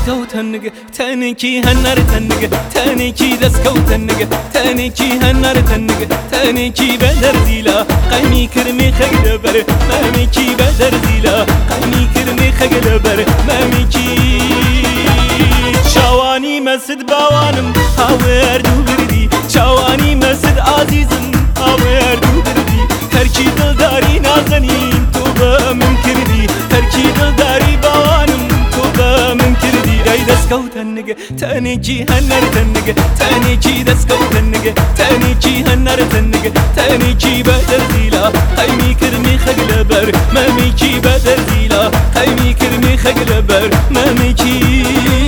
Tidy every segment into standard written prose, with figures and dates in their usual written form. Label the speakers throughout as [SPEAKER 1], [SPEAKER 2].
[SPEAKER 1] دسكو تنق تانيكي هنر تنق تانيكي دسكو تنق تانيكي هنر تنق تانيكي بدر زيلا قيمي كرمي خقدبر ماميكي بدر زيلا قيمي كرمي خقدبر ماميكي شواني مسد باوانم هاور دوبردي شواني مسد عزيزم هاور دوبردي هركي دلداري نازنين توبا من كردي هركي دلداري باوانم توبا من كردي داي دسكو تنق تانيكي هنر تنق تانيكي دسكو تنق تانيكي هنر تنق تانيكي بدر زيلا قيمي كرمي خقلبر ماميكي بدر زيلا قيمي كرمي خقلبر ماميكي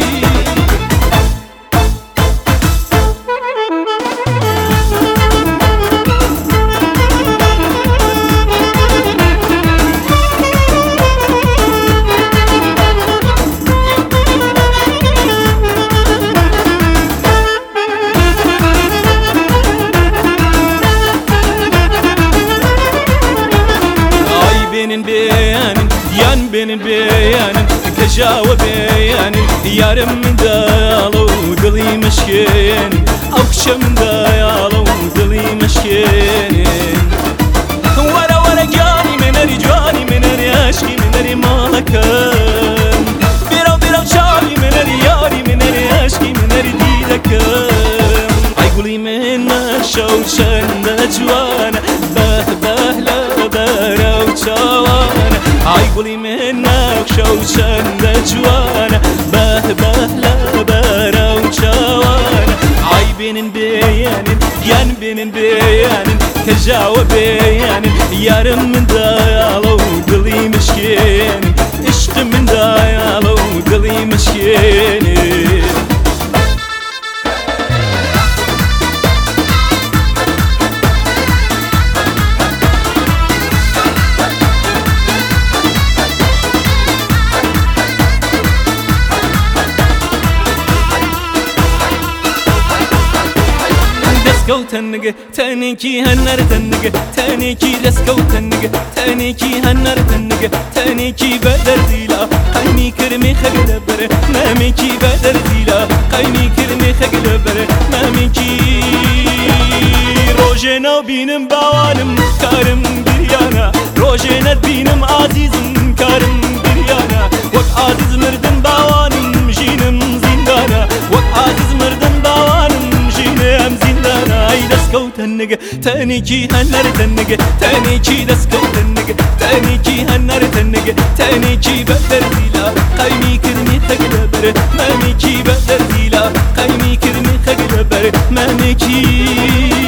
[SPEAKER 1] بين بيان كجاوب بيان يارم من دالو دلي مشكين او كشم دالو دلي مشكين ورا ورا جاني من رجاني من رياشكي من رمالكم بيرو بيرو شاري من رياري من رياشكي من رديدكم عيقولي من شوشن جوانا به به لا برو شوانا عيقولي منك شوشن جوانا به به لا برو شوانا عيبين بيان ين بين بيان كجاوب بيان يارم من دايالو دلي مشكين عشق من دايالو دلي مشكين دسكو تنق تانيكي هنر تنق تانيكي دسكو تنق تانيكي هنر تنق تانيكي بدر زيلا قيمي كرمي خقلبر ماميكي بدر زيلا قيمي كرمي خقلبر ماميكي روجينا بينم باوانم كارم بريانا روجينا بينم عزيزم كارم بريانا وك عزيز مردم باوانم جينم زندانا وك عزيز مردم باوانم جينم زندانا دسكو تنق تانيكي هنر تنق تانيكي دسكو تنق تانيكي هنر تنق تانيكي بدر زيلا قيمي كرمي خقلبر ماميكي بدر زيلا قيمي كرمي خقلبر ماميكي